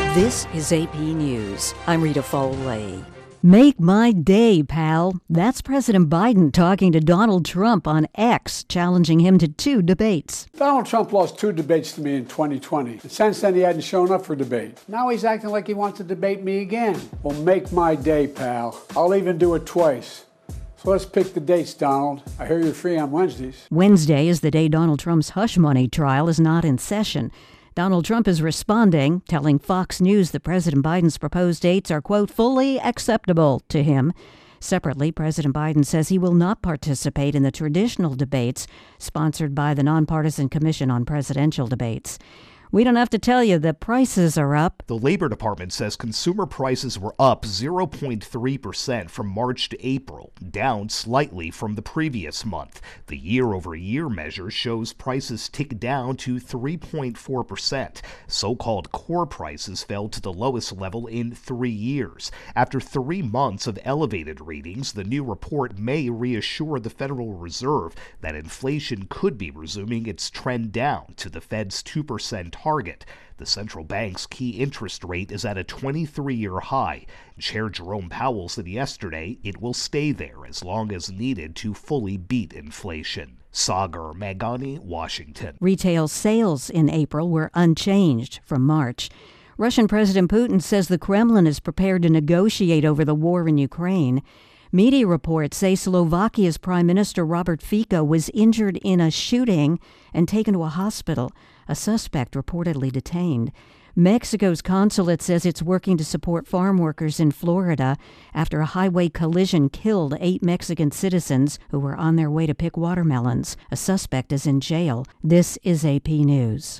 This is AP News. I'm Rita Foley. Make my day, pal. That's President Biden talking to Donald Trump on X, challenging him to 2 debates. Donald Trump lost 2 debates to me in 2020. And since then, he hadn't shown up for debate. Now he's acting like he wants to debate me again. Well, make my day, pal. I'll even do it twice. So let's pick the dates, Donald. I hear you're free on Wednesdays. Wednesday is the day Donald Trump's hush money trial is not in session. Donald Trump is responding, telling Fox News that President Biden's proposed dates are, quote, fully acceptable to him. Separately, President Biden says he will not participate in the traditional debates sponsored by the Nonpartisan Commission on Presidential Debates. We don't have to tell you that prices are up. The Labor Department says consumer prices were up 0.3% from March to April, down slightly from the previous month. The year-over-year measure shows prices tick down to 3.4%. So-called core prices fell to the lowest level in 3 years. After 3 months of elevated readings, the new report may reassure the Federal Reserve that inflation could be resuming its trend down to the Fed's 2% target. The central bank's key interest rate is at a 23-year high. Chair Jerome Powell said yesterday it will stay there as long as needed to fully beat inflation. Sagar Meghani, Washington. Retail sales in April were unchanged from March. Russian President Putin says the Kremlin is prepared to negotiate over the war in Ukraine. Media reports say Slovakia's Prime Minister Robert Fico was injured in a shooting and taken to a hospital. A suspect reportedly detained. Mexico's consulate says it's working to support farm workers in Florida after a highway collision killed 8 Mexican citizens who were on their way to pick watermelons. A suspect is in jail. This is AP News.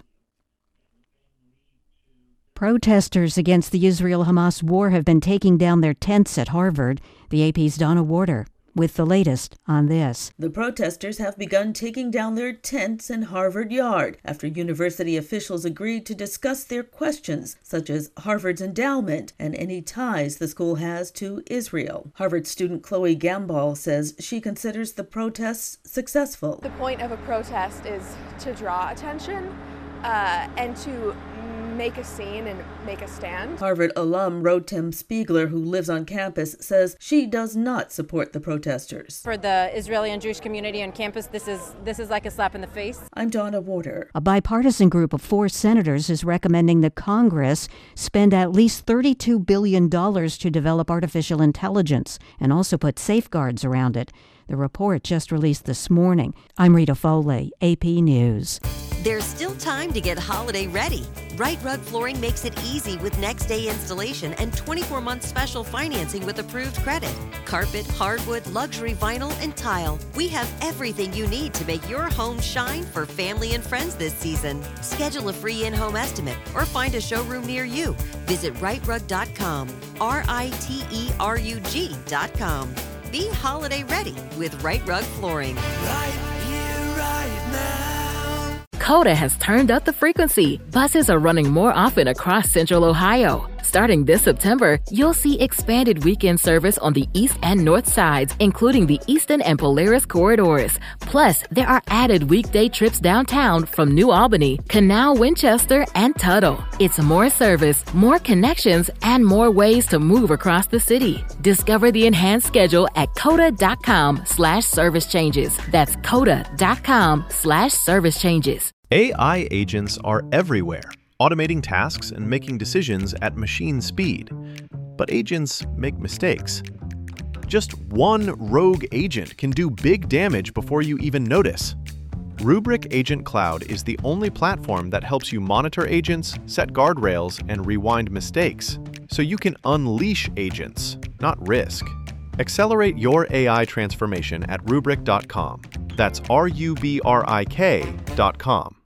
Protesters against the Israel-Hamas war have been taking down their tents at Harvard. The AP's Donna Warder with the latest on this. The protesters have begun taking down their tents in Harvard Yard after university officials agreed to discuss their questions, such as Harvard's endowment and any ties the school has to Israel. Harvard student Chloe Gamball says she considers the protests successful. The point of a protest is to draw attention and to make a scene and make a stand. Harvard alum Rotem Spiegler, who lives on campus, says she does not support the protesters. For the Israeli and Jewish community on campus, this is like a slap in the face. I'm Donna Warder. A bipartisan group of 4 senators is recommending that Congress spend at least $32 billion to develop artificial intelligence and also put safeguards around it. The report just released this morning. I'm Rita Foley, AP News. There's still time to get holiday ready. Right Rug Flooring makes it easy with next-day installation and 24-month special financing with approved credit. Carpet, hardwood, luxury vinyl, and tile. We have everything you need to make your home shine for family and friends this season. Schedule a free in-home estimate or find a showroom near you. Visit rightrug.com, RITERUG.com. Be holiday ready with Right Rug Flooring. Right here, right now. Coda has turned up the frequency. Buses are running more often across Central Ohio. Starting this September, you'll see expanded weekend service on the east and north sides, including the Eastern and Polaris corridors. Plus, there are added weekday trips downtown from New Albany, Canal, Winchester, and Tuttle. It's more service, more connections, and more ways to move across the city. Discover the enhanced schedule at coda.com/service changes. That's coda.com/service changes. AI agents are everywhere, automating tasks and making decisions at machine speed. But agents make mistakes. Just one rogue agent can do big damage before you even notice. Rubrik Agent Cloud is the only platform that helps you monitor agents, set guardrails, and rewind mistakes, so you can unleash agents, not risk. Accelerate your AI transformation at Rubrik.com. That's RUBRIK.com.